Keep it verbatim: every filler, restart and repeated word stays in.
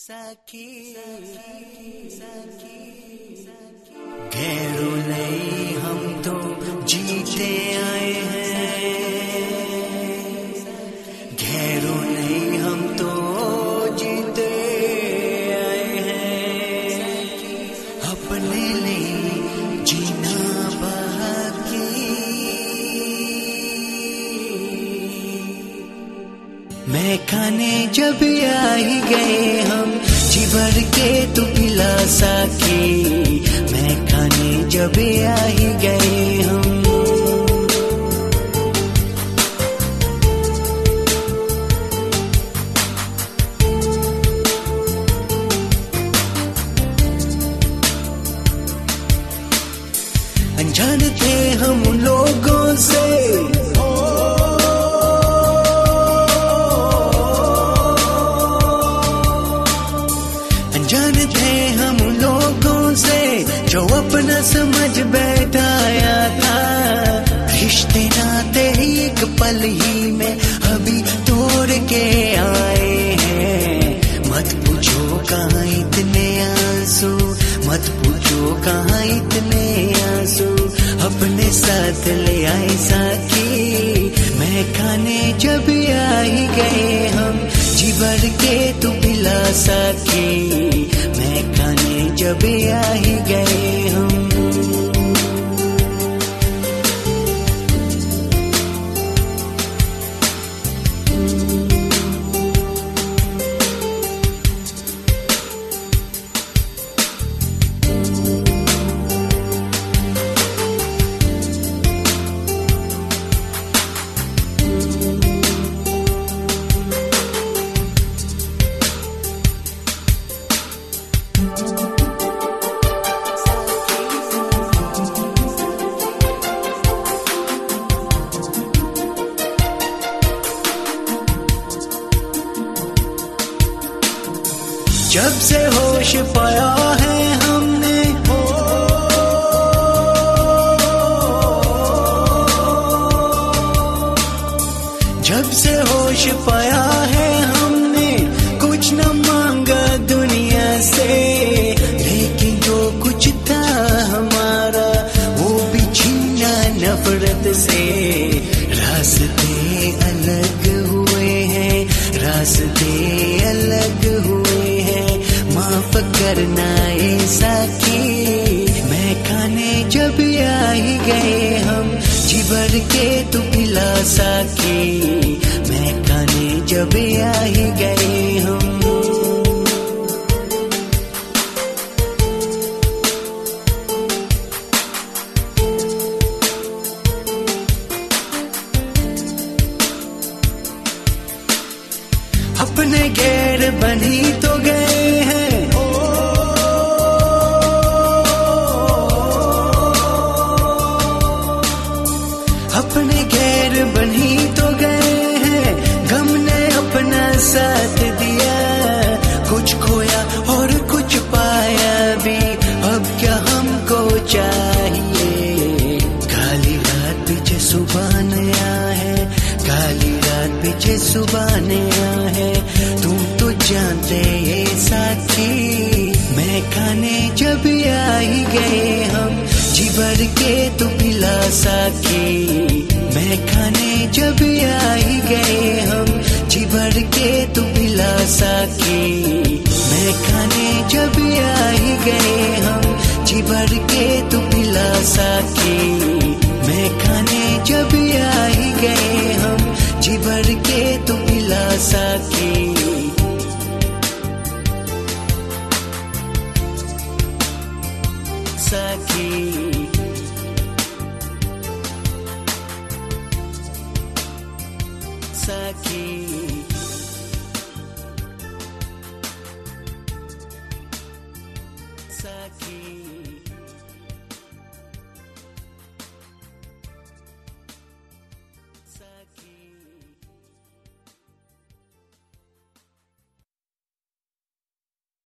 सखी घेरो नहीं हम तो जीते आए हैं, घेरो नहीं हम तो जीते आए हैं, अपने लिए जीना बाकी। मैं खाने जब आ ही गए हम जी भर के तू पिला सके, मैं खाने जब आ ही गए हम। अनजान थे हम लोगों से, अनजान थे हम लोगों से जो अपना समझ बैठाया था। रिश्ते नाते एक पल ही में अभी तोड़ के आए हैं। मत पूछो कहाँ इतने आंसू, मत पूछो कहाँ इतने आंसू, अपने साथ ले आए साकी। मैं खाने जब आ ही गए हम जी भर के तू पिला सके, मैं खाने जब आ ही गए हम। जब से होश पाया है हमने, जब से होश पाया है हमने, कुछ न मांगा दुनिया से, लेकिन जो कुछ था हमारा वो भी छीना नफरत से। रास्ते अलग हुए हैं, रास्ते अलग हुए हैं, माफ करना ए साकी। मैं खाने जब आ ही गए हम जी भर के तू पिला सके, मैं खाने जब आ ही गए हम। अपने गैर बनी तो गए हैं, अपने गैर बनी तो गए हैं, गम ने अपना साथ दिया। कुछ खोया और कुछ पाया भी, अब क्या हमको चाहिए। काली रात पीछे सुबह नया है, काली रात पीछे सुबह नया है, तुम तो जानते ये साथी। मैं खाने जब आ ही गए हम जी भर के तू पिला सके, मैं खाने जब आ ही गए हम जी भर के तू पिला सके, मैं खाने जब आ ही गए हम जी भर के तू पिला सके, मैं खाने जब आ ही गए हम जी भर के तू पिला सके। सके सके